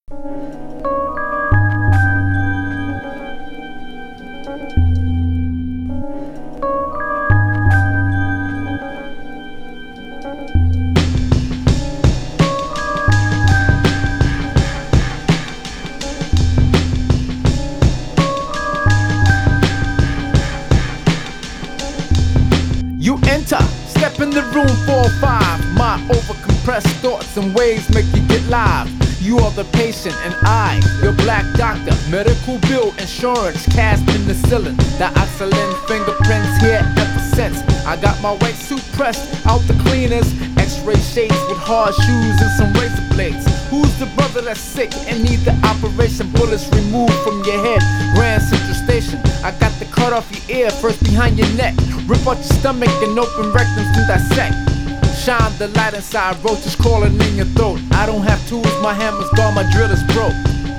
You enter, step in the room 4-5. My overcompressed thoughts and waves make you get live. You are the patient and I, your black doctor. Medical bill, insurance, cast in the ceiling. The oxygen fingerprints here ever since. I got my white suit pressed out the cleaners. X-ray shades with hard shoes and some razor blades. Who's the brother that's sick and need the operation? Bullets removed from your head, Grand Central Station. I got the cut off your ear, first behind your neck. Rip out your stomach and open rectums to dissect. Shine the light inside, roaches crawling in your throat. I don't have tools, my hammer's gone, my drill is broke.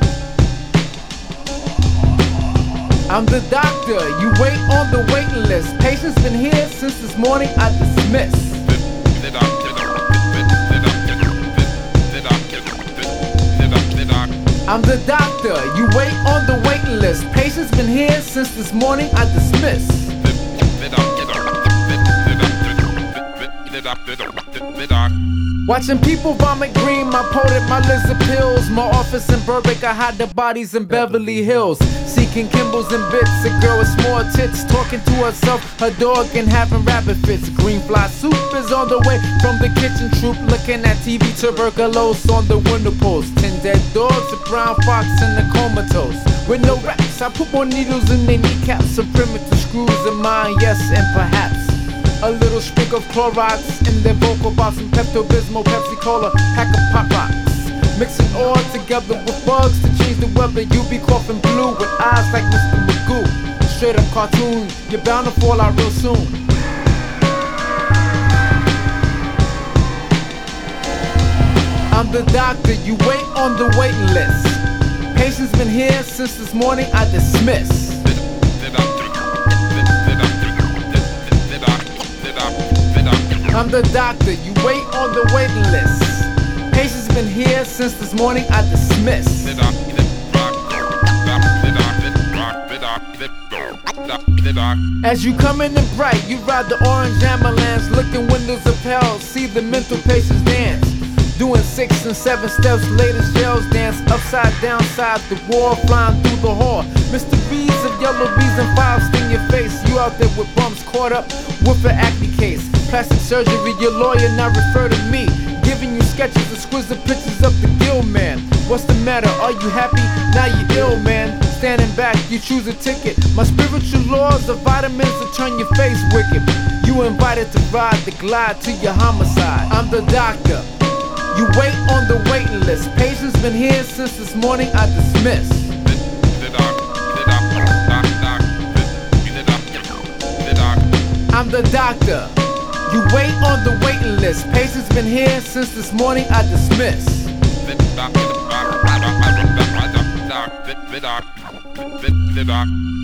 I'm the doctor, you wait on the waiting list. Patient's been here since this morning, I dismiss. I'm the doctor, you wait on the waiting list. Patient's been here since this morning, I dismiss. Watching people vomit green, my potent, my lizard pills. My office in Burbank, I hide the bodies in Beverly Hills. Seeking Kimbles and bits, a girl with small tits, talking to herself, her dog, and having rabbit fits. Green fly soup is on the way from the kitchen troop, looking at TV, tuberculosis on the window post. 10 dead dogs, a brown fox, and a comatose. With no raps, I put more needles in their kneecaps, some primitive screws in mine, yes, and perhaps a little sprinkle of Clorox in their vocal box, some Pepto-Bismol, Pepsi-Cola, pack of Pop Rocks. Mix it all together with bugs to change the weather. You be coughing blue with eyes like Mr. Magoo. Straight up cartoon, you're bound to fall out real soon. I'm the doctor, you wait on the waiting list. Patient's been here since this morning, I dismiss. I'm the doctor, you wait on the waiting list. Patient's been here since this morning, I dismiss. As you come in bright, you ride the orange ambulance, looking windows of hell, see the mental patients dance. Doing 6 and 7 steps, latest jails dance, upside down side the wall, flying through the hall. Mr. B's of yellow bees and files sting your face. You out there with bumps caught up with an acne case. Plastic surgery, your lawyer now refer to me. Giving you sketches, exquisite pictures of the Gill man. What's the matter, are you happy? Now you're ill, man. Standing back, you choose a ticket. My spiritual laws are vitamins to turn your face wicked. You invited to ride the glide to your homicide. I'm the doctor, you wait on the waiting list. Patient's been here since this morning, I dismiss. I'm the doctor, you wait on the waiting list. Patient's been here since this morning, I dismiss. The doc.